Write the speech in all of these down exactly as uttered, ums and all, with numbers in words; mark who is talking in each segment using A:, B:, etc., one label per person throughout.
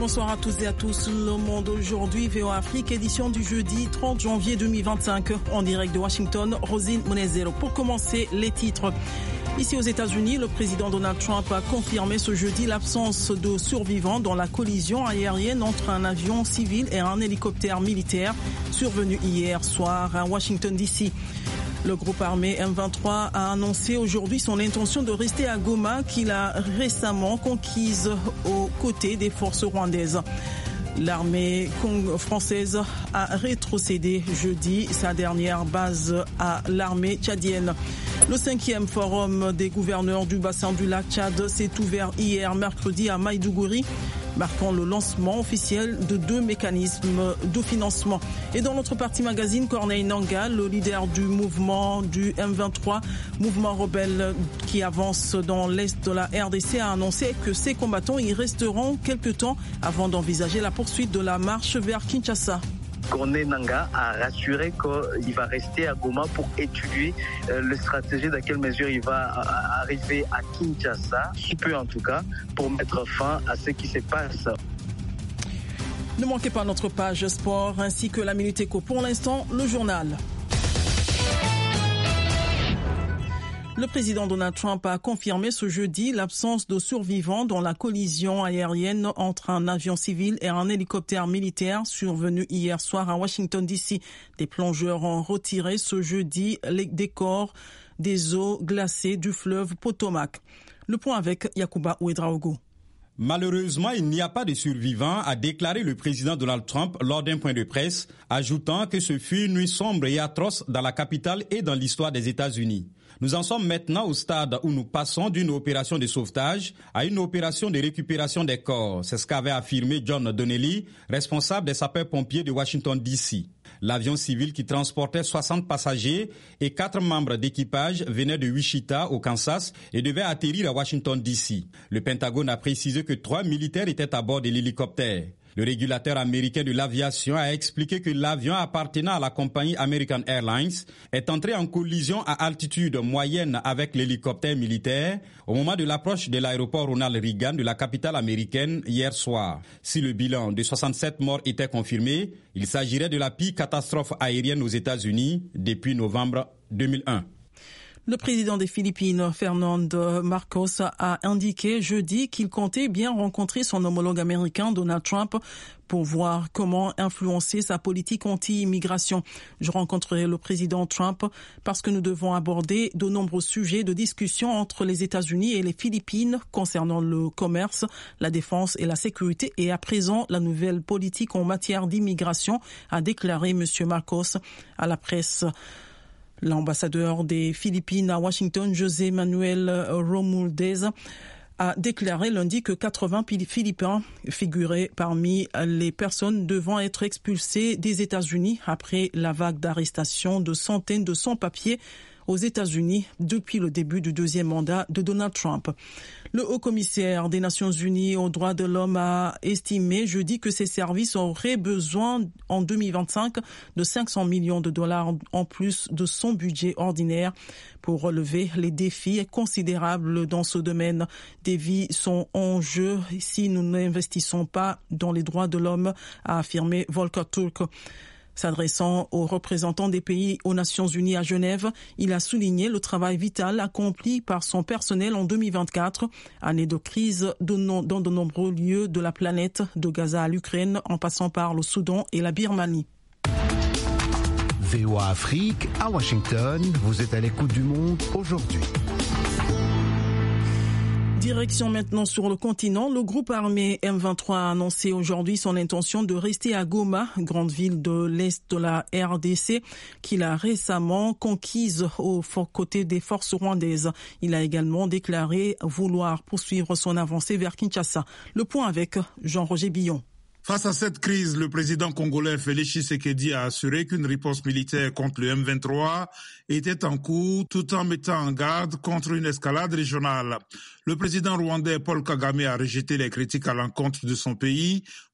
A: Bonsoir à tous et à tous. Le Monde aujourd'hui, V O A Afrique, édition du jeudi trente janvier deux mille vingt-cinq. En direct de Washington, Rosine Monezero. Pour commencer, les titres. Ici aux États-Unis, le président Donald Trump a confirmé ce jeudi l'absence de survivants dans la collision aérienne entre un avion civil et un hélicoptère militaire survenu hier soir à Washington D C. Le groupe armé M vingt-trois a annoncé aujourd'hui son intention de rester à Goma, qu'il a récemment conquise aux côtés des forces rwandaises. L'armée française a rétrocédé jeudi sa dernière base à l'armée tchadienne. Le cinquième forum des gouverneurs du bassin du lac Tchad s'est ouvert hier mercredi à Maïdougouri, marquant le lancement officiel de deux mécanismes de financement. Et dans notre partie magazine, Corneille Nangaa, le leader du mouvement du M vingt-trois, mouvement rebelle qui avance dans l'est de la R D C, a annoncé que ses combattants y resteront quelque temps avant d'envisager la poursuite de la marche vers Kinshasa.
B: Corneille Nangaa a rassuré qu'il va rester à Goma pour étudier euh, la stratégie, dans quelle mesure il va a, arriver à Kinshasa, si peu en tout cas, pour mettre fin à ce qui se passe.
A: Ne manquez pas notre page sport ainsi que la Minute Éco. Pour l'instant, le journal. Le président Donald Trump a confirmé ce jeudi l'absence de survivants dans la collision aérienne entre un avion civil et un hélicoptère militaire survenu hier soir à Washington D C. Des plongeurs ont retiré ce jeudi les décors des eaux glacées du fleuve Potomac. Le point avec Yacouba Ouedraogo.
C: Malheureusement, il n'y a pas de survivants, a déclaré le président Donald Trump lors d'un point de presse, ajoutant que ce fut une nuit sombre et atroce dans la capitale et dans l'histoire des États-Unis. Nous en sommes maintenant au stade où nous passons d'une opération de sauvetage à une opération de récupération des corps. C'est ce qu'avait affirmé John Donnelly, responsable des sapeurs-pompiers de Washington D C. L'avion civil qui transportait soixante passagers et quatre membres d'équipage venait de Wichita, au Kansas, et devait atterrir à Washington D C. Le Pentagone a précisé que trois militaires étaient à bord de l'hélicoptère. Le régulateur américain de l'aviation a expliqué que l'avion appartenant à la compagnie American Airlines est entré en collision à altitude moyenne avec l'hélicoptère militaire au moment de l'approche de l'aéroport Ronald Reagan de la capitale américaine hier soir. Si le bilan de soixante-sept morts était confirmé, il s'agirait de la pire catastrophe aérienne aux États-Unis depuis novembre deux mille un.
A: Le président des Philippines, Ferdinand Marcos, a indiqué jeudi qu'il comptait bien rencontrer son homologue américain, Donald Trump, pour voir comment influencer sa politique anti-immigration. Je rencontrerai le président Trump parce que nous devons aborder de nombreux sujets de discussion entre les États-Unis et les Philippines concernant le commerce, la défense et la sécurité et à présent la nouvelle politique en matière d'immigration, a déclaré M. Marcos à la presse. L'ambassadeur des Philippines à Washington, José Manuel Romualdez, a déclaré lundi que quatre-vingts Philippins figuraient parmi les personnes devant être expulsées des États-Unis après la vague d'arrestations de centaines de sans-papiers aux États-Unis depuis le début du deuxième mandat de Donald Trump. Le haut-commissaire des Nations Unies aux droits de l'homme a estimé jeudi que ses services auraient besoin en deux mille vingt-cinq de cinq cents millions de dollars en plus de son budget ordinaire pour relever les défis considérables dans ce domaine. Des vies sont en jeu si nous n'investissons pas dans les droits de l'homme, a affirmé Volker Turk. S'adressant aux représentants des pays aux Nations Unies à Genève, il a souligné le travail vital accompli par son personnel en deux mille vingt-quatre, année de crise dans de nombreux lieux de la planète, de Gaza à l'Ukraine, en passant par le Soudan et la Birmanie.
D: V O A Afrique, à Washington, vous êtes à l'écoute du monde aujourd'hui.
A: Direction maintenant sur le continent. Le groupe armé M vingt-trois a annoncé aujourd'hui son intention de rester à Goma, grande ville de l'Est de la R D C, qu'il a récemment conquise aux côtés des forces rwandaises. Il a également déclaré vouloir poursuivre son avancée vers Kinshasa. Le point avec Jean-Roger Billon.
E: Face à cette crise, le président congolais Félix Tshisekedi a assuré qu'une riposte militaire contre le M vingt-trois était en cours tout en mettant en garde contre une escalade régionale. Le président rwandais Paul Kagame a rejeté les critiques à l'encontre de son pays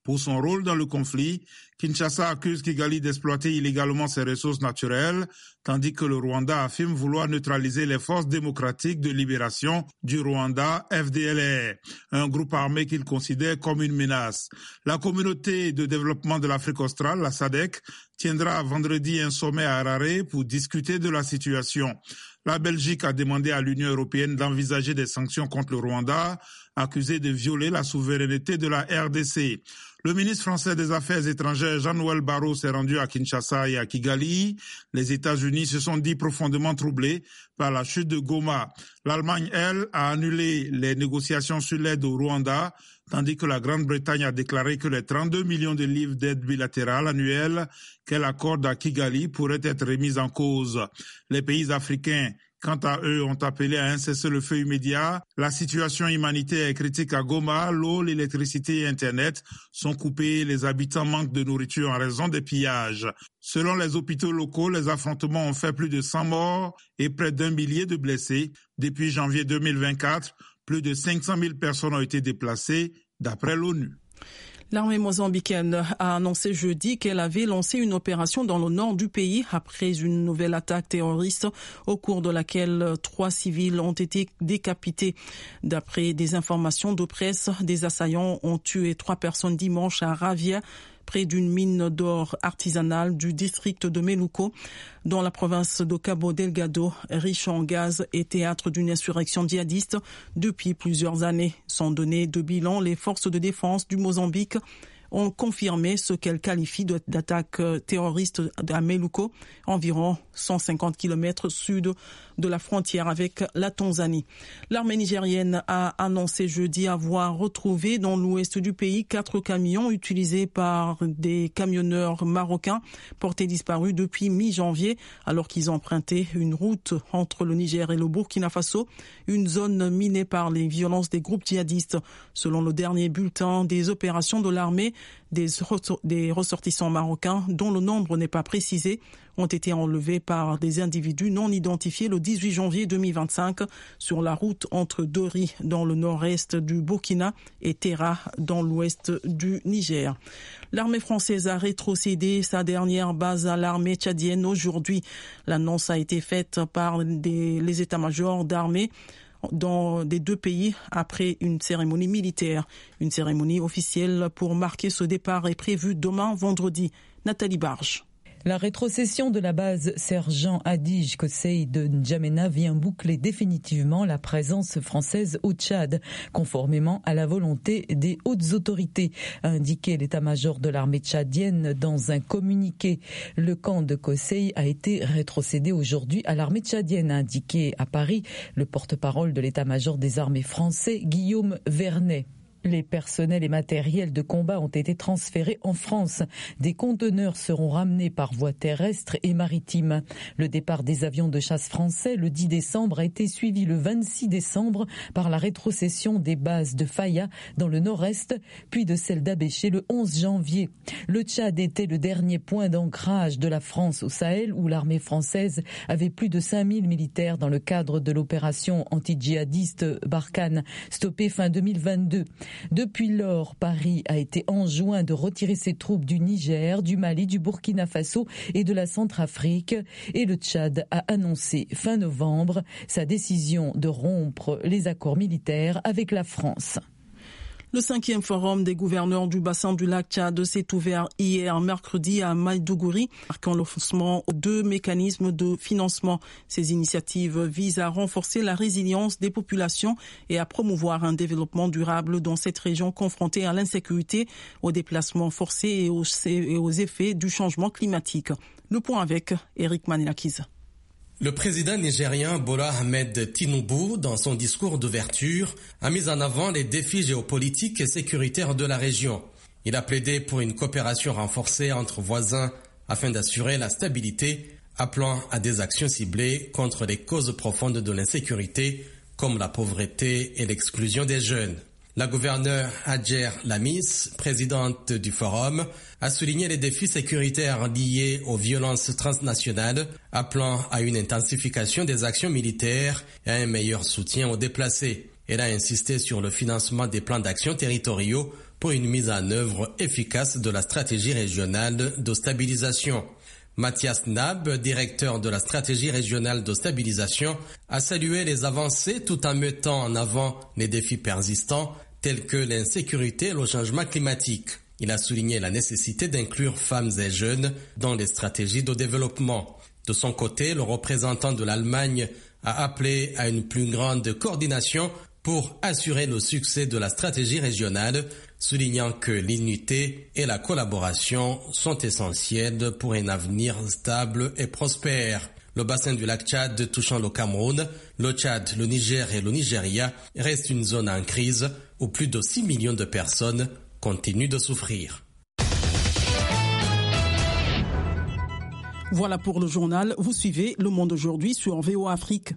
E: pour son rôle dans le conflit. Kinshasa accuse Kigali d'exploiter illégalement ses ressources naturelles, tandis que le Rwanda affirme vouloir neutraliser les forces démocratiques de libération du Rwanda, F D L R, un groupe armé qu'il considère comme une menace. La communauté de développement de l'Afrique australe, la S A D C, tiendra vendredi un sommet à Harare pour discuter de la situation. La Belgique a demandé à l'Union européenne d'envisager des sanctions contre le Rwanda, accusé de violer la souveraineté de la R D C. Le ministre français des Affaires étrangères Jean-Noël Barrot s'est rendu à Kinshasa et à Kigali. Les États-Unis se sont dit profondément troublés par la chute de Goma. L'Allemagne, elle, a annulé les négociations sur l'aide au Rwanda, tandis que la Grande-Bretagne a déclaré que les trente-deux millions de livres d'aide bilatérale annuelle qu'elle accorde à Kigali pourraient être remises en cause. Les pays africains, quant à eux, ont appelé à un cessez-le-feu immédiat. La situation humanitaire est critique à Goma. L'eau, l'électricité et Internet sont coupés. Les habitants manquent de nourriture en raison des pillages. Selon les hôpitaux locaux, les affrontements ont fait plus de cent morts et près d'un millier de blessés. Depuis janvier deux mille vingt-quatre, plus de cinq cent mille personnes ont été déplacées, d'après l'ONU.
A: L'armée mozambicaine a annoncé jeudi qu'elle avait lancé une opération dans le nord du pays après une nouvelle attaque terroriste au cours de laquelle trois civils ont été décapités. D'après des informations de presse, des assaillants ont tué trois personnes dimanche à Ravia, près d'une mine d'or artisanale du district de Meluco, dans la province de Cabo Delgado, riche en gaz et théâtre d'une insurrection djihadiste depuis plusieurs années. Sans donner de bilan, les forces de défense du Mozambique ont confirmé ce qu'elles qualifient d'attaque terroriste à Meluco, environ cent cinquante kilomètres sud de la frontière avec la Tanzanie. L'armée nigérienne a annoncé jeudi avoir retrouvé dans l'ouest du pays quatre camions utilisés par des camionneurs marocains portés disparus depuis mi-janvier alors qu'ils empruntaient une route entre le Niger et le Burkina Faso, une zone minée par les violences des groupes djihadistes. Selon le dernier bulletin des opérations de l'armée, des ressortissants marocains, dont le nombre n'est pas précisé, ont été enlevés par des individus non identifiés le dix-huit janvier deux mille vingt-cinq sur la route entre Dori dans le nord-est du Burkina et Terra dans l'ouest du Niger. L'armée française a rétrocédé sa dernière base à l'armée tchadienne aujourd'hui. L'annonce a été faite par des, les états-majors d'armée dans des deux pays après une cérémonie militaire. Une cérémonie officielle pour marquer ce départ est prévue demain vendredi. Nathalie Barge.
F: La rétrocession de la base Sergent Adige Kosei de N'Djamena vient boucler définitivement la présence française au Tchad, conformément à la volonté des hautes autorités, a indiqué l'état-major de l'armée tchadienne dans un communiqué. Le camp de Kosei a été rétrocédé aujourd'hui à l'armée tchadienne, a indiqué à Paris le porte-parole de l'état-major des armées français, Guillaume Vernet. Les personnels et matériels de combat ont été transférés en France. Des conteneurs seront ramenés par voie terrestre et maritime. Le départ des avions de chasse français le dix décembre a été suivi le vingt-six décembre par la rétrocession des bases de Faya dans le nord-est, puis de celle d'Abéché le onze janvier. Le Tchad était le dernier point d'ancrage de la France au Sahel où l'armée française avait plus de cinq mille militaires dans le cadre de l'opération anti-djihadiste Barkhane, stoppée fin deux mille vingt-deux. Depuis lors, Paris a été enjoint de retirer ses troupes du Niger, du Mali, du Burkina Faso et de la Centrafrique. Et le Tchad a annoncé fin novembre sa décision de rompre les accords militaires avec la France.
A: Le cinquième forum des gouverneurs du bassin du lac Tchad s'est ouvert hier mercredi à Maïdougouri, marquant le lancement de deux mécanismes de financement. Ces initiatives visent à renforcer la résilience des populations et à promouvoir un développement durable dans cette région confrontée à l'insécurité, aux déplacements forcés et aux, et aux effets du changement climatique. Le point avec Eric Manilakiz.
G: Le président nigérien Bola Ahmed Tinubu, dans son discours d'ouverture, a mis en avant les défis géopolitiques et sécuritaires de la région. Il a plaidé pour une coopération renforcée entre voisins afin d'assurer la stabilité, appelant à des actions ciblées contre les causes profondes de l'insécurité, comme la pauvreté et l'exclusion des jeunes. La gouverneure Hadjer Lamis, présidente du forum, a souligné les défis sécuritaires liés aux violences transnationales, appelant à une intensification des actions militaires et à un meilleur soutien aux déplacés. Elle a insisté sur le financement des plans d'action territoriaux pour une mise en œuvre efficace de la stratégie régionale de stabilisation. Mathias Nab, directeur de la stratégie régionale de stabilisation, a salué les avancées tout en mettant en avant les défis persistants tels que l'insécurité et le changement climatique. Il a souligné la nécessité d'inclure femmes et jeunes dans les stratégies de développement. De son côté, le représentant de l'Allemagne a appelé à une plus grande coordination pour assurer le succès de la stratégie régionale, soulignant que l'unité et la collaboration sont essentielles pour un avenir stable et prospère. Le bassin du lac Tchad touchant le Cameroun, le Tchad, le Niger et le Nigeria reste une zone en crise où plus de six millions de personnes continuent de souffrir.
A: Voilà pour le journal. Vous suivez Le Monde aujourd'hui sur V O A Afrique.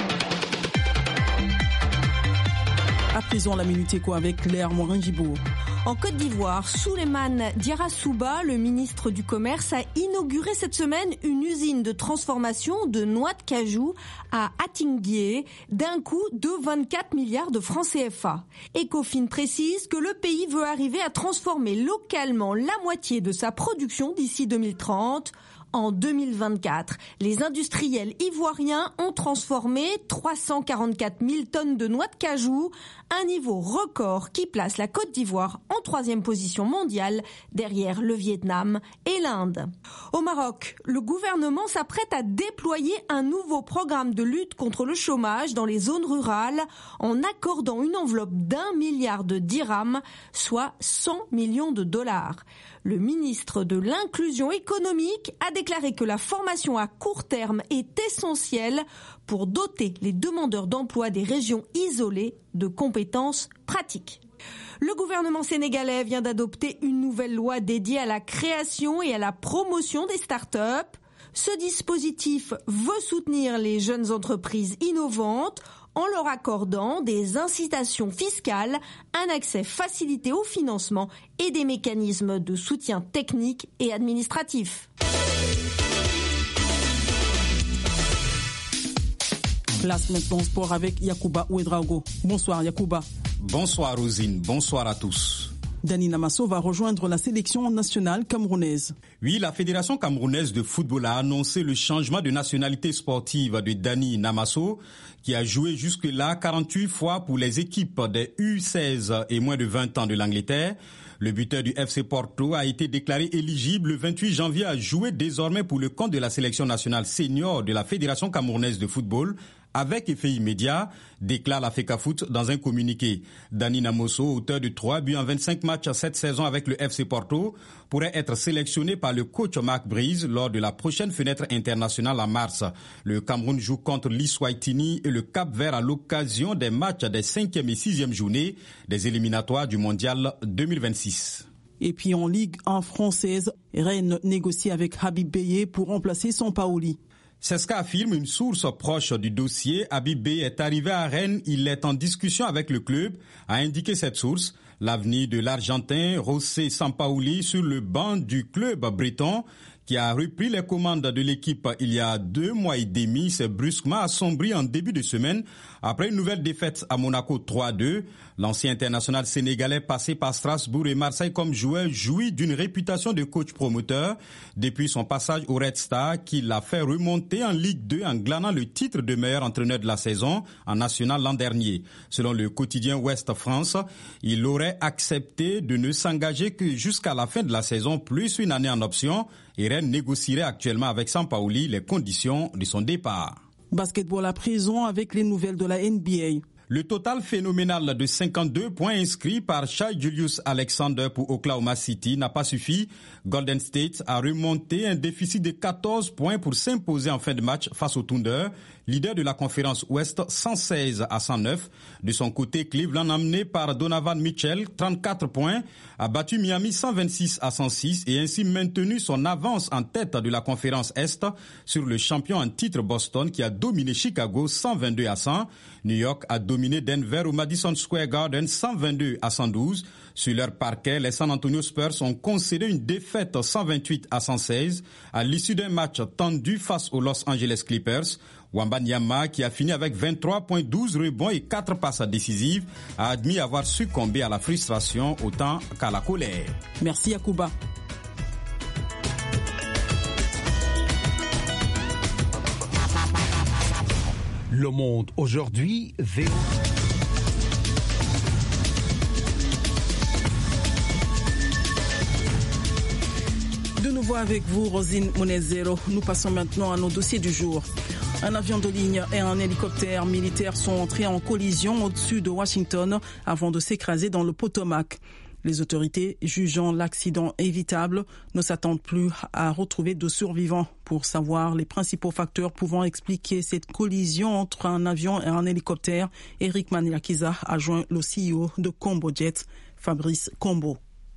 A: À présent, la Minute Éco avec Léa Morin-Gibaud.
H: En Côte d'Ivoire, Souleymane Diarra-Souba, le ministre du Commerce, a inauguré cette semaine une usine de transformation de noix de cajou à Atinguié d'un coût de vingt-quatre milliards de francs C F A. Ecofin précise que le pays veut arriver à transformer localement la moitié de sa production d'ici deux mille trente. En deux mille vingt-quatre, les industriels ivoiriens ont transformé trois cent quarante-quatre mille tonnes de noix de cajou, un niveau record qui place la Côte d'Ivoire en troisième position mondiale derrière le Vietnam et l'Inde. Au Maroc, le gouvernement s'apprête à déployer un nouveau programme de lutte contre le chômage dans les zones rurales en accordant une enveloppe d'un milliard de dirhams, soit cent millions de dollars. Le ministre de l'Inclusion économique a déclaré que la formation à court terme est essentielle pour doter les demandeurs d'emploi des régions isolées de compétences pratiques. Le gouvernement sénégalais vient d'adopter une nouvelle loi dédiée à la création et à la promotion des start-up. Ce dispositif veut soutenir les jeunes entreprises innovantes en leur accordant des incitations fiscales, un accès facilité au financement et des mécanismes de soutien technique et administratif.
A: Place maintenant sport avec Yacouba Ouedraogo. Bonsoir Yacouba.
C: Bonsoir Rosine, bonsoir à tous.
A: Dani Namasso va rejoindre la sélection nationale camerounaise.
C: Oui, la Fédération camerounaise de football a annoncé le changement de nationalité sportive de Dani Namasso, qui a joué jusque-là quarante-huit fois pour les équipes des U seize et moins de vingt ans de l'Angleterre. Le buteur du F C Porto a été déclaré éligible le vingt-huit janvier à jouer désormais pour le compte de la sélection nationale senior de la Fédération camerounaise de football avec effet immédiat, déclare la FECAFOOT dans un communiqué. Dani Namasso, auteur de trois buts en vingt-cinq matchs cette saison avec le F C Porto, pourrait être sélectionné par le coach Marc Brise lors de la prochaine fenêtre internationale en mars. Le Cameroun joue contre l'Eswatini et le Cap-Vert à l'occasion des matchs des cinquième et sixième journées des éliminatoires du Mondial deux mille vingt-six.
A: Et puis en Ligue un française, Rennes négocie avec Habib Beye pour remplacer Sampaoli.
C: C'est ce qu'affirme une source proche du dossier. Habib Beye est arrivé à Rennes, il est en discussion avec le club, a indiqué cette source. L'avenir de l'Argentin José Sampaoli sur le banc du club breton, qui a repris les commandes de l'équipe il y a deux mois et demi, s'est brusquement assombri en début de semaine après une nouvelle défaite à Monaco trois à deux. L'ancien international sénégalais passé par Strasbourg et Marseille comme joueur jouit d'une réputation de coach promoteur depuis son passage au Red Star qui l'a fait remonter en Ligue deux en glanant le titre de meilleur entraîneur de la saison en national l'an dernier. Selon le quotidien Ouest France, il aurait accepté de ne s'engager que jusqu'à la fin de la saison plus une année en option et Rennes négocierait actuellement avec Sampaoli les conditions de son départ.
A: Basketball à présent avec les nouvelles de la N B A.
C: Le total phénoménal de cinquante-deux points inscrits par Shai Gilgeous-Alexander pour Oklahoma City n'a pas suffi. Golden State a remonté un déficit de quatorze points pour s'imposer en fin de match face au Thunder, leader de la conférence Ouest, cent seize à cent neuf. De son côté, Cleveland, amené par Donovan Mitchell, trente-quatre points, a battu Miami cent vingt-six à cent six et ainsi maintenu son avance en tête de la conférence Est sur le champion en titre Boston qui a dominé Chicago cent vingt-deux à cent. New York a dominé Denver au Madison Square Garden cent vingt-deux à cent douze. Sur leur parquet, les San Antonio Spurs ont concédé une défaite cent vingt-huit à cent seize à l'issue d'un match tendu face aux Los Angeles Clippers. Wembanyama, qui a fini avec vingt-trois points, douze rebonds et quatre passes décisives, a admis avoir succombé à la frustration autant qu'à la colère.
A: Merci Yacouba.
D: Le Monde aujourd'hui, V O A.
A: De nouveau avec vous, Rosine Monezero. Nous passons maintenant à nos dossiers du jour. Un avion de ligne et un hélicoptère militaire sont entrés en collision au-dessus de Washington avant de s'écraser dans le Potomac. Les autorités, jugeant l'accident évitable, ne s'attendent plus à retrouver de survivants. Pour savoir les principaux facteurs pouvant expliquer cette collision entre un avion et un hélicoptère, Eric Maniakiza a joint le C E O de Combo Jet, Fabrice Combo.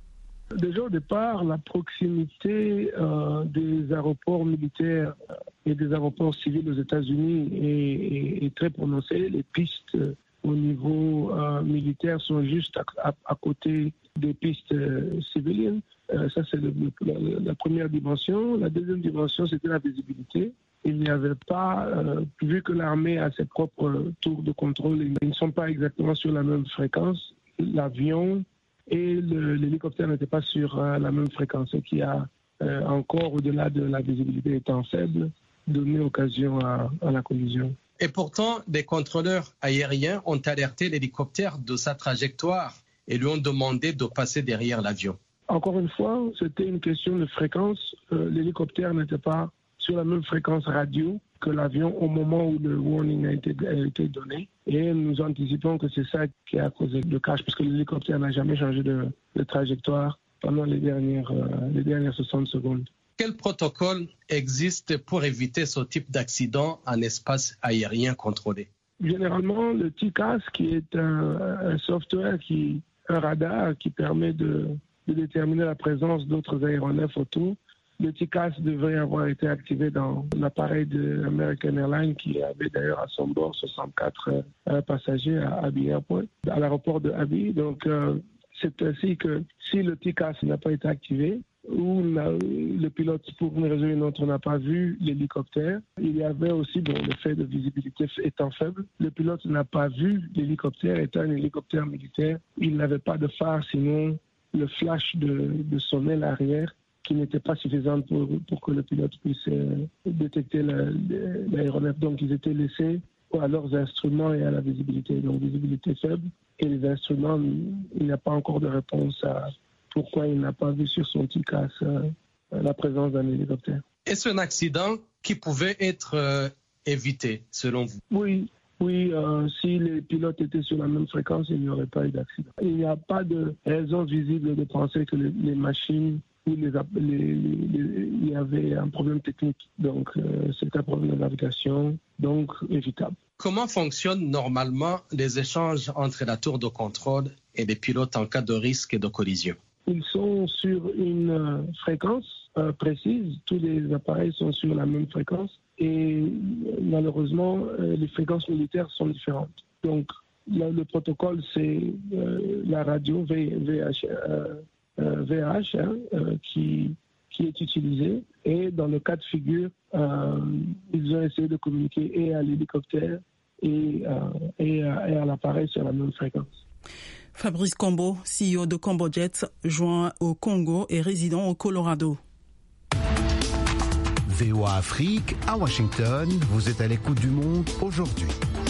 I: Déjà au départ, la proximité euh, des aéroports militaires et des aéroports civils aux États-Unis est, est, est très prononcée. Les pistes euh, au niveau euh, militaire sont juste à, à, à côté des pistes euh, civiliennes. Euh, ça, c'est le, la, la première dimension. La deuxième dimension, c'était la visibilité. Il n'y avait pas, euh, vu que l'armée a ses propres tours de contrôle, ils ne sont pas exactement sur la même fréquence. L'avion et le, l'hélicoptère n'était pas sur euh, la même fréquence, ce qui a euh, encore, au-delà de la visibilité étant faible, donné occasion à, à la collision.
G: Et pourtant, des contrôleurs aériens ont alerté l'hélicoptère de sa trajectoire et lui ont demandé de passer derrière l'avion.
I: Encore une fois, c'était une question de fréquence. Euh, l'hélicoptère n'était pas sur la même fréquence radio que l'avion au moment où le warning a été, a été donné. Et nous anticipons que c'est ça qui a causé le crash, parce que l'hélicoptère n'a jamais changé de, de trajectoire pendant les dernières, euh, les dernières soixante secondes.
G: Quel protocole existe pour éviter ce type d'accident en espace aérien contrôlé?
I: Généralement, le T C A S, qui est un, un software, qui, un radar qui permet de, de déterminer la présence d'autres aéronefs autour, le T C A S devrait avoir été activé dans l'appareil de American Airlines qui avait d'ailleurs à son bord soixante-quatre euh, passagers à Abbey Airport, à l'aéroport de Abbey. Donc euh, c'est ainsi que si le T C A S n'a pas été activé ou la, le pilote pour une raison ou une autre n'a pas vu l'hélicoptère, il y avait aussi bon, le fait de visibilité étant faible. Le pilote n'a pas vu l'hélicoptère étant un hélicoptère militaire. Il n'avait pas de phare sinon le flash de, de son aile arrière, qui n'était pas suffisante pour, pour que le pilote puisse euh, détecter la, l'aéronef. Donc, ils étaient laissés à leurs instruments et à la visibilité. Donc, visibilité faible. Et les instruments, il n'y a pas encore de réponse à pourquoi il n'a pas vu sur son T C A S euh, la présence d'un hélicoptère.
G: Est-ce un accident qui pouvait être euh, évité, selon vous? Oui.
I: Oui, euh, si les pilotes étaient sur la même fréquence, il n'y aurait pas eu d'accident. Il n'y a pas de raison visible de penser que les, les machines où les, les, les, il y avait un problème technique. Donc, euh, c'est un problème de navigation, donc évitable.
G: Comment fonctionnent normalement les échanges entre la tour de contrôle et les pilotes en cas de risque de collision?
I: Ils sont sur une euh, fréquence euh, précise. Tous les appareils sont sur la même fréquence. Et malheureusement, euh, les fréquences militaires sont différentes. Donc, là, le protocole, c'est euh, la radio v, VH, euh, euh, V H hein, euh, qui, qui est utilisée. Et dans le cas de figure, euh, ils ont essayé de communiquer et à l'hélicoptère et, euh, et, à, et à l'appareil sur la même fréquence.
A: Fabrice Combo, C E O de Combo Jet, joint au Congo et résident au Colorado.
D: V O A Afrique, à Washington, vous êtes à l'écoute du monde aujourd'hui.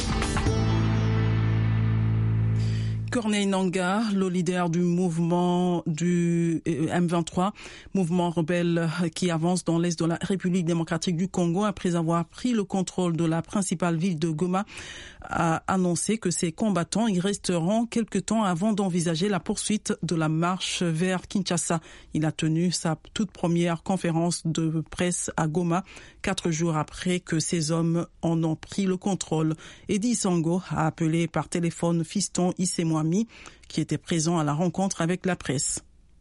A: Corneille Nangaa, le leader du mouvement du M vingt-trois, mouvement rebelle qui avance dans l'est de la République démocratique du Congo après avoir pris le contrôle de la principale ville de Goma, a annoncé que ses combattants y resteront quelque temps avant d'envisager la poursuite de la marche vers Kinshasa. Il a tenu sa toute première conférence de presse à Goma, quatre jours après que ces hommes en ont pris le contrôle. Eddie Sango a appelé par téléphone Fiston Issemouami, qui était présent à la rencontre avec la presse.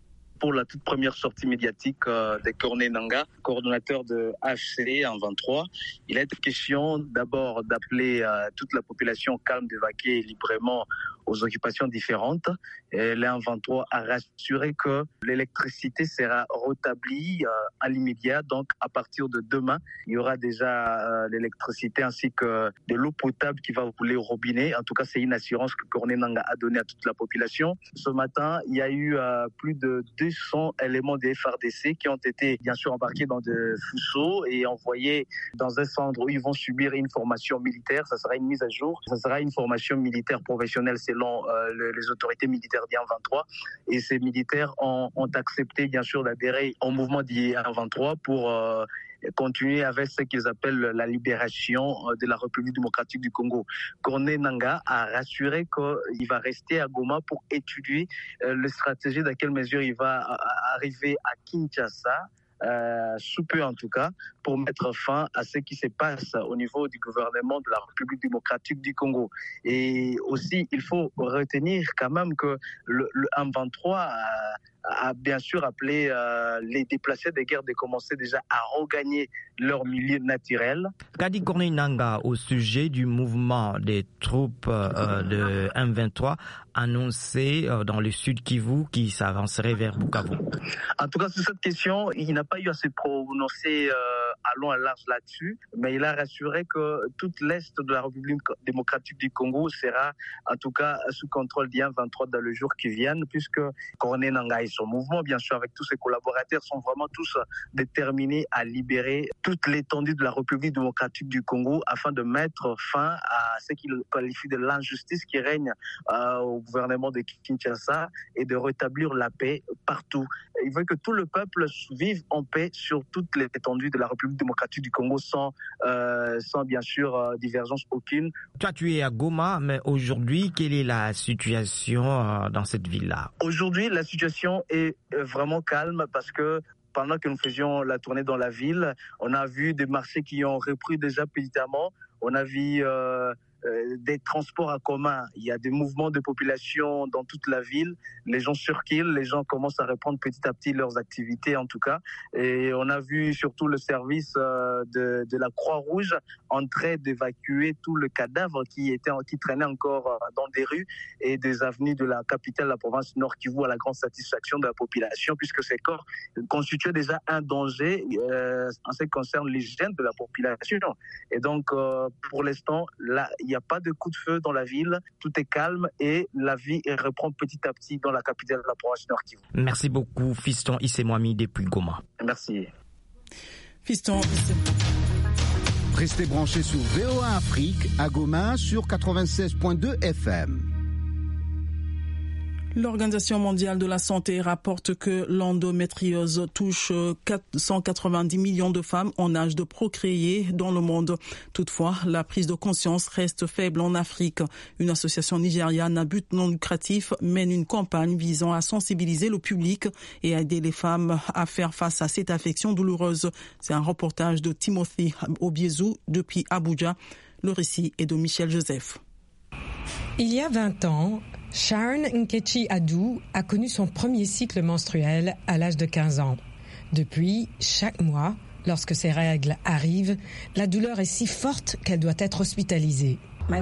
B: pour la toute première sortie médiatique euh, de Corneille Nangaa, coordonnateur de H C D en vingt-trois. Il a été question d'abord d'appeler euh, toute la population calme d'évacuer librement aux occupations différentes. Et l'E vingt-trois a rassuré que l'électricité sera rétablie euh, à l'immédiat. Donc, à partir de demain, il y aura déjà euh, l'électricité ainsi que de l'eau potable qui va couler au robinet. En tout cas, c'est une assurance que Corneille Nangaa a donnée à toute la population. Ce matin, il y a eu euh, plus de deux cents éléments des F R D C qui ont été, bien sûr, embarqués dans des fuseaux et envoyés dans un centre où ils vont subir une formation militaire. Ça sera une mise à jour. Ça sera une formation militaire professionnelle selon euh, le, les autorités militaires d'I vingt-trois. Et ces militaires ont, ont accepté, bien sûr, d'adhérer au mouvement d'I vingt-trois pour euh, continuer avec ce qu'ils appellent la libération de la République démocratique du Congo. Corneille Nangaa a rassuré qu'il va rester à Goma pour étudier euh, la stratégie dans quelle mesure il va a, arriver à Kinshasa, Euh, sous peu en tout cas, pour mettre fin à ce qui se passe au niveau du gouvernement de la République démocratique du Congo. Et aussi, il faut retenir quand même que le, le M vingt-trois a, a bien sûr appelé euh, les déplacés de guerre de commencer déjà à regagner leur milieu naturel.
J: Qu'a dit Corneille Nangaa au sujet du mouvement des troupes euh, de M vingt-trois annoncé euh, dans le sud Kivu qui s'avancerait vers Bukavu?
B: En tout cas, sur cette question, il n'a pas eu à se prononcer euh, à long et large là-dessus, mais il a rassuré que tout l'Est de la République démocratique du Congo sera en tout cas sous contrôle d'I vingt-trois dans les jours qui viennent, puisque Corneille Nangaa et son mouvement, bien sûr, avec tous ses collaborateurs, sont vraiment tous déterminés à libérer toute l'étendue de la République démocratique du Congo afin de mettre fin à ce qu'il qualifie de l'injustice qui règne euh, au gouvernement de Kinshasa et de rétablir la paix partout. Il veut que tout le peuple vive en paix sur toute l'étendue de la République démocratique du Congo sans, euh, sans bien sûr euh, divergence aucune.
J: Toi, tu es à Goma, mais aujourd'hui, quelle est la situation euh, dans cette ville-là?
B: Aujourd'hui, la situation est vraiment calme parce que pendant que nous faisions la tournée dans la ville, on a vu des marchés qui ont repris déjà péniblement. On a vu euh, euh, des transports en commun. Il y a des mouvements de population dans toute la ville. Les gens circulent, les gens commencent à reprendre petit à petit leurs activités en tout cas. Et on a vu surtout le service euh, de, de la Croix-Rouge en train d'évacuer tout le cadavre qui était qui traînait encore euh, dans des rues et des avenues de la capitale de la province Nord Kivu, à la grande satisfaction de la population, puisque ces corps constituaient déjà un danger euh, en ce qui concerne l'hygiène de la population. Et donc, euh, pour l'instant, là, il n'y a pas de coup de feu dans la ville, tout est calme et la vie reprend petit à petit dans la capitale de la province Nord Kivu.
J: Merci beaucoup, Fiston Issemwami depuis Goma.
B: Merci.
A: Fiston.
D: Restez branchés sur V O A Afrique à Goma sur quatre-vingt-seize virgule deux F M.
A: L'Organisation mondiale de la santé rapporte que l'endométriose touche quatre cent quatre-vingt-dix millions de femmes en âge de procréer dans le monde. Toutefois, la prise de conscience reste faible en Afrique. Une association nigériane à but non lucratif mène une campagne visant à sensibiliser le public et à aider les femmes à faire face à cette affection douloureuse. C'est un reportage de Timothy Obiezu depuis Abuja. Le récit est de Michel Joseph.
K: Il y a vingt ans, Sharon Nkechi Adou a connu son premier cycle menstruel à l'âge de quinze ans. Depuis, chaque mois, lorsque ses règles arrivent, la douleur est si forte qu'elle doit être hospitalisée.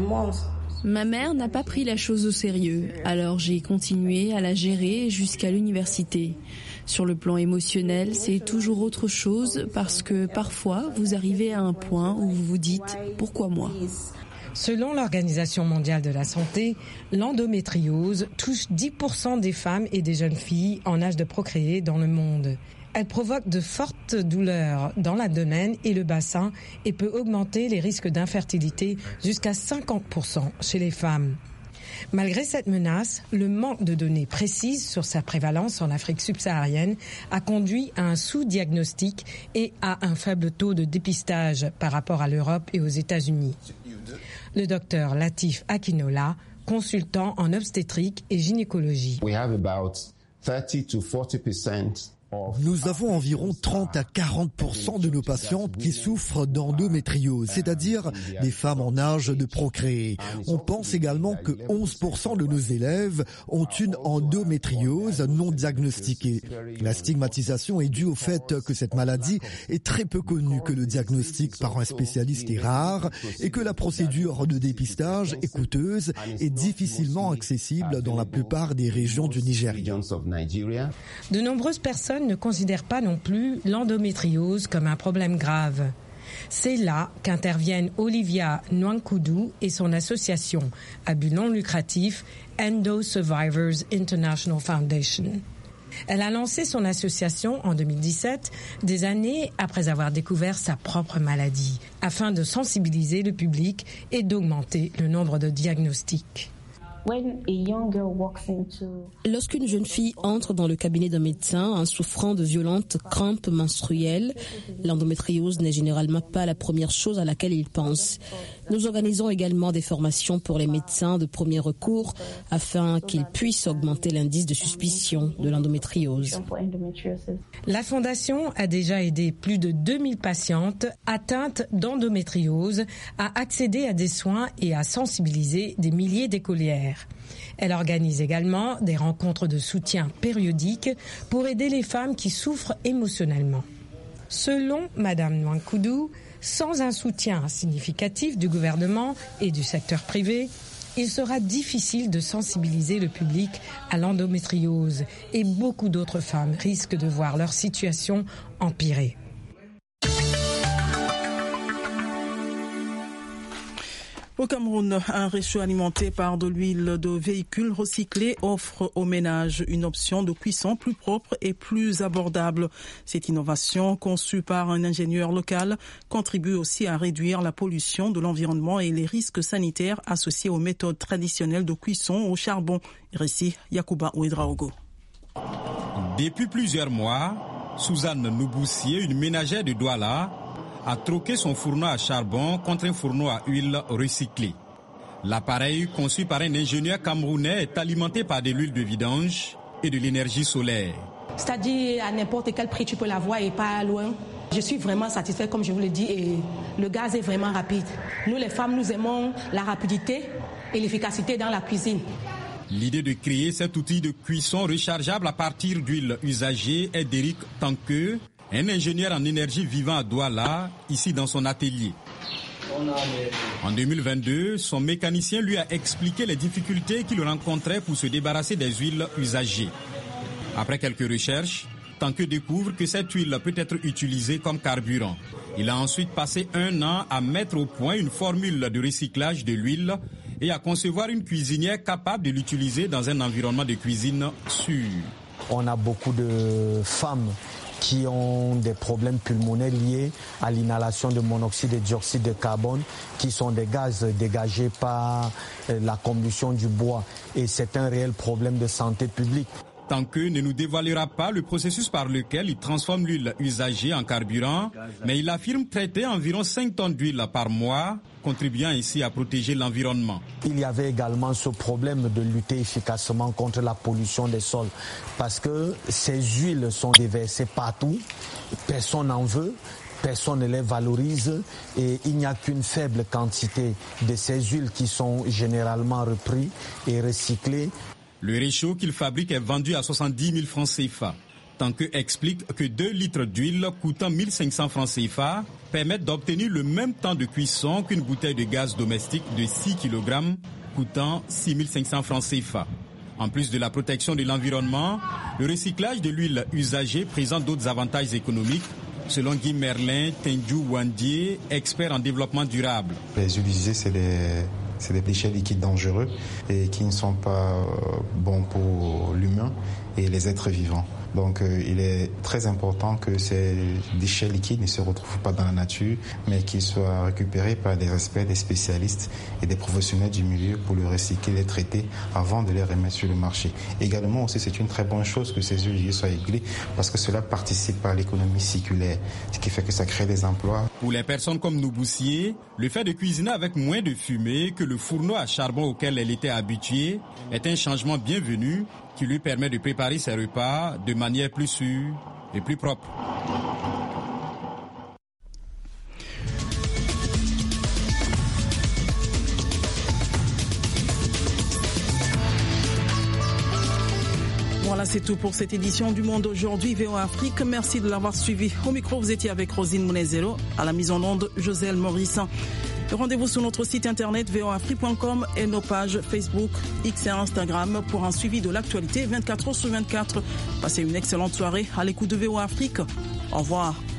L: Ma mère n'a pas pris la chose au sérieux, alors j'ai continué à la gérer jusqu'à l'université. Sur le plan émotionnel, c'est toujours autre chose parce que parfois, vous arrivez à un point où vous vous dites « pourquoi moi ?»
K: Selon l'Organisation mondiale de la santé, l'endométriose touche dix pour cent des femmes et des jeunes filles en âge de procréer dans le monde. Elle provoque de fortes douleurs dans l'abdomen et le bassin et peut augmenter les risques d'infertilité jusqu'à cinquante pour cent chez les femmes. Malgré cette menace, le manque de données précises sur sa prévalence en Afrique subsaharienne a conduit à un sous-diagnostic et à un faible taux de dépistage par rapport à l'Europe et aux États-Unis. Le docteur Latif Akinola, consultant en obstétrique et gynécologie.
M: We have about thirty to forty percent Nous avons environ trente à quarante pour cent de nos patientes qui souffrent d'endométriose, c'est-à-dire des femmes en âge de procréer. On pense également que onze pour cent de nos élèves ont une endométriose non diagnostiquée. La stigmatisation est due au fait que cette maladie est très peu connue, que le diagnostic par un spécialiste est rare et que la procédure de dépistage est coûteuse et difficilement accessible dans la plupart des régions du Nigeria.
K: De nombreuses personnes ne considèrent pas non plus l'endométriose comme un problème grave. C'est là qu'interviennent Olivia Nwankudu et son association à but non lucratif Endo Survivors International Foundation. Elle a lancé son association en deux mille dix-sept, des années après avoir découvert sa propre maladie, afin de sensibiliser le public et d'augmenter le nombre de diagnostics.
N: Lorsqu'une jeune fille entre dans le cabinet d'un médecin en souffrant de violentes crampes menstruelles, l'endométriose n'est généralement pas la première chose à laquelle il pense. Nous organisons également des formations pour les médecins de premier recours afin qu'ils puissent augmenter l'indice de suspicion de l'endométriose.
K: La Fondation a déjà aidé plus de deux mille patientes atteintes d'endométriose à accéder à des soins et à sensibiliser des milliers d'écolières. Elle organise également des rencontres de soutien périodiques pour aider les femmes qui souffrent émotionnellement. Selon Madame Nwankudu, sans un soutien significatif du gouvernement et du secteur privé, il sera difficile de sensibiliser le public à l'endométriose et beaucoup d'autres femmes risquent de voir leur situation empirer.
A: Au Cameroun, un réchaud alimenté par de l'huile de véhicule recyclée offre aux ménages une option de cuisson plus propre et plus abordable. Cette innovation, conçue par un ingénieur local, contribue aussi à réduire la pollution de l'environnement et les risques sanitaires associés aux méthodes traditionnelles de cuisson au charbon. Récit Yacouba Ouedraogo.
C: Depuis plusieurs mois, Suzanne Nouboussier, une ménagère de Douala, a troqué son fourneau à charbon contre un fourneau à huile recyclé. L'appareil, conçu par un ingénieur camerounais, est alimenté par de l'huile de vidange et de l'énergie solaire.
O: C'est-à-dire à n'importe quel prix tu peux l'avoir et pas loin. Je suis vraiment satisfaite, comme je vous le dis, et le gaz est vraiment rapide. Nous les femmes, nous aimons la rapidité et l'efficacité dans la cuisine.
C: L'idée de créer cet outil de cuisson rechargeable à partir d'huile usagée est d'Éric Tanqueux, un ingénieur en énergie vivant à Douala, ici dans son atelier. En deux mille vingt-deux, son mécanicien lui a expliqué les difficultés qu'il rencontrait pour se débarrasser des huiles usagées. Après quelques recherches, Tanqueux découvre que cette huile peut être utilisée comme carburant. Il a ensuite passé un an à mettre au point une formule de recyclage de l'huile et à concevoir une cuisinière capable de l'utiliser dans un environnement de cuisine sûr.
P: On a beaucoup de femmes qui ont des problèmes pulmonaires liés à l'inhalation de monoxyde et dioxyde de carbone, qui sont des gaz dégagés par la combustion du bois. Et c'est un réel problème de santé publique.
C: Tanqueux ne nous dévoilera pas le processus par lequel il transforme l'huile usagée en carburant, mais il affirme traiter environ cinq tonnes d'huile par mois, contribuant ainsi à protéger l'environnement.
P: Il y avait également ce problème de lutter efficacement contre la pollution des sols, parce que ces huiles sont déversées partout, personne n'en veut. Personne ne les valorise et il n'y a qu'une faible quantité de ces huiles qui sont généralement reprises et recyclées.
C: Le réchaud qu'il fabrique est vendu à soixante-dix mille francs C F A. Tanqueux explique que deux litres d'huile coûtant mille cinq cents francs C F A permettent d'obtenir le même temps de cuisson qu'une bouteille de gaz domestique de six kilogrammes coûtant six mille cinq cents francs C F A. En plus de la protection de l'environnement, le recyclage de l'huile usagée présente d'autres avantages économiques, selon Guy Merlin Tenju Wandier, expert en développement durable.
Q: Les huiles usagées, c'est des... C'est des déchets liquides dangereux et qui ne sont pas bons pour l'humain et les êtres vivants. Donc euh, il est très important que ces déchets liquides ne se retrouvent pas dans la nature, mais qu'ils soient récupérés par des experts, des spécialistes et des professionnels du milieu pour le recycler, les traiter avant de les remettre sur le marché. Également aussi, c'est une très bonne chose que ces huiles soient réglées parce que cela participe à l'économie circulaire, ce qui fait que ça crée des emplois.
C: Pour les personnes comme Nouboussier, le fait de cuisiner avec moins de fumée que le fourneau à charbon auquel elle était habituée est un changement bienvenu qui lui permet de préparer ses repas de manière plus sûre et plus propre.
A: Voilà, c'est tout pour cette édition du Monde aujourd'hui, V O A Afrique. Merci de l'avoir suivi. Au micro, vous étiez avec Rosine Mounezero. À la mise en onde, Joselle Maurice. Rendez-vous sur notre site internet v o a afrique point com et nos pages Facebook, X et Instagram pour un suivi de l'actualité vingt-quatre heures sur vingt-quatre. Passez une excellente soirée à l'écoute de V O A Afrique. Au revoir.